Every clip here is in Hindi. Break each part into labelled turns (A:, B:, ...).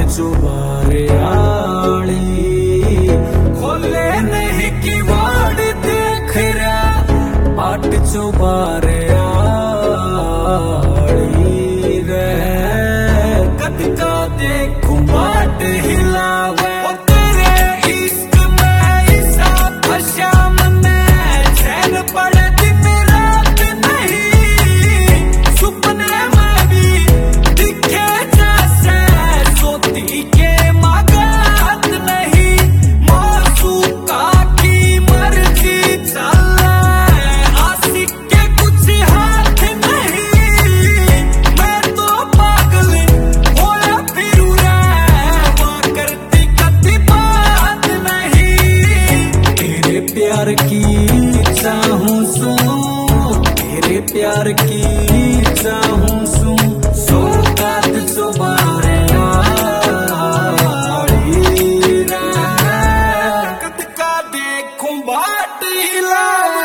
A: चुबारे आली खोले नहीं की वाड़ देख रहा बाट चुबारे आली रे कद का देखूं बाट हिलावे प्यार की चाहूं सू तेरे प्यार की चाहूं सू सो रात सुबारे आली रे कद का देखूं बाट हिलावे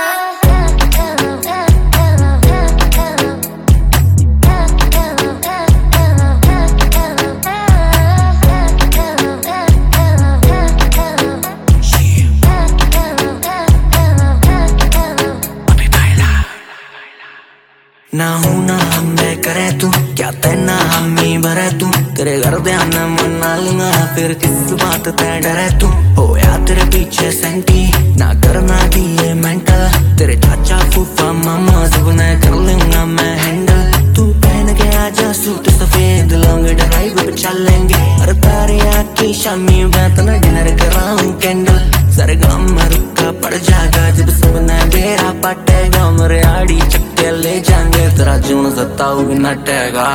B: ना हूं ना मैं करे तू क्या तेना हामी भरे तू तेरे घर ध्यान मना लूंगा फिर किस बात ते डरे तू हो या तेरे पीछे सेंटी ना करना दिए मेंटल तेरे चाचा फूफा मामा सब ने कर लूंगा मैं हैंडल तू पहन के आजा सूट सफेद लॉन्ग ड्राइव पे चलेंगे अरे तारे आँखी शामी मैं तना डिनर कराऊं कैंडल सारे गाँव में रुका पड़ जाएगा जब सपना बेरा पटेगा मेरे आड़ी चक्के ले जाएंगे तेरा जून सताऊ भी नटेगा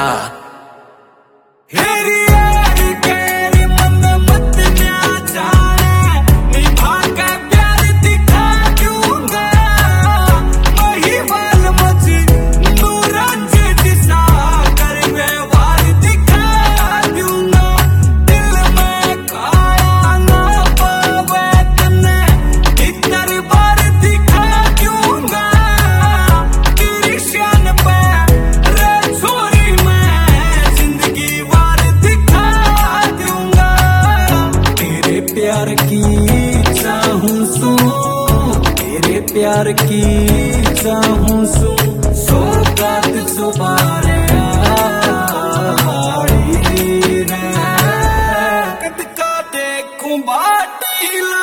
A: प्यार की चाहूं सू तेरे प्यार की चाहूं सू सो रात सुबारे आली रे कद का देखूं बाट हिला